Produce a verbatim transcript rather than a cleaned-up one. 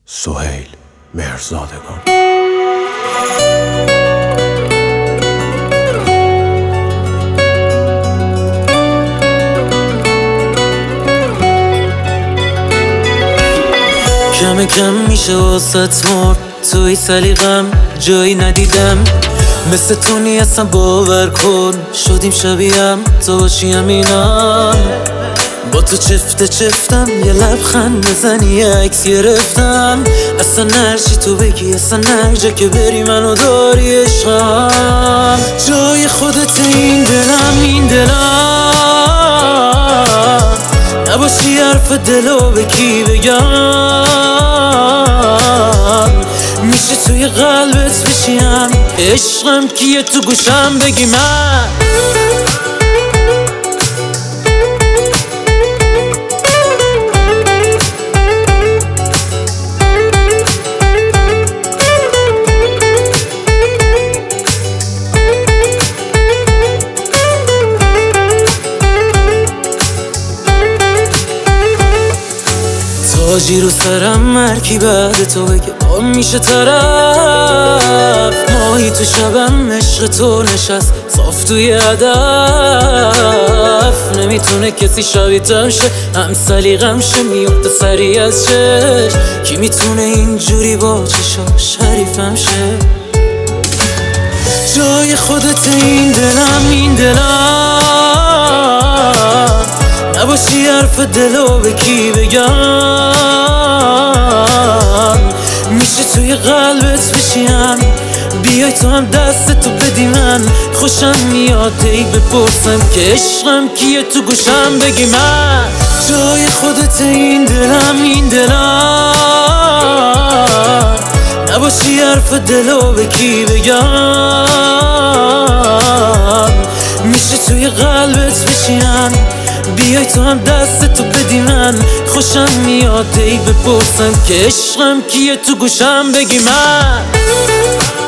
سهیل مهرزادگان. کم کم میشه واسط مرد، توی سلیقم جایی ندیدم، مثل تو نیستم باور کن، شدیم شبیهم تو باشی همینم. با تو چفته چفتم یه لبخند بزنی یه عکس گرفتم، اصلا نرچی تو بگی اصلا نرجا که بری منو داری عشقم. جای خودت این دلم این دلم، نباشی حرف دلو به کی بگم، میشه توی قلبت بشیم عشقم کیه تو گوشم بگی من. تاجی رو سرم مرکی بعد تو بگه آم میشه طرف، ماهی تو شبم عشق تو نشست صاف توی هدف، نمیتونه کسی شبیه‌تر شه هم سلیقم شه میفته سری از چش، کی میتونه اینجوری با چشاش حریفم شه. جای خودت این دلم این دلم، نباشی حرف دلو به کی بگم، میشه توی قلبت بشیم بیای تو هم دست تو بدی من، خوشم میاد ای بپرسم که عشقم کیه تو گوشم بگی من. جای خودت این دلم این دلم، نباشی حرف دلو به کی بگم، میشه توی قلبت بشیم بیای تو هم دست تو بدی من، خوشم میاد ای بپرسم که عشقم کیه تو گوشم بگی من.